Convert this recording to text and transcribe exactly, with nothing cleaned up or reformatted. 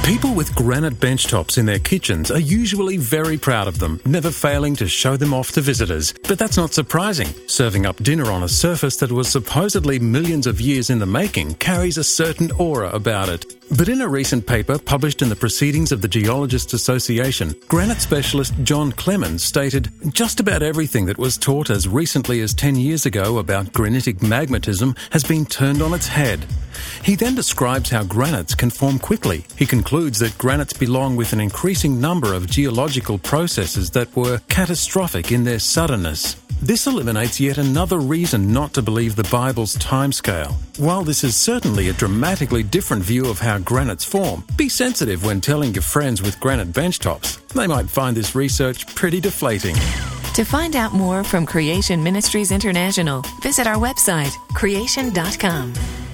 People with granite benchtops in their kitchens are usually very proud of them, never failing to show them off to visitors. But that's not surprising. Serving up dinner on a surface that was supposedly millions of years in the making carries a certain aura about it. But in a recent paper published in the Proceedings of the Geologists Association, granite specialist John Clemens stated, "Just about everything that was taught as recently as ten years ago about granitic magmatism has been turned on its head." He then describes how granites can form quickly. He concludes that granites belong with an increasing number of geological processes that were catastrophic in their suddenness. This eliminates yet another reason not to believe the Bible's timescale. While this is certainly a dramatically different view of how granites form, be sensitive when telling your friends with granite benchtops. They might find this research pretty deflating. To find out more from Creation Ministries International, visit our website, creation dot com.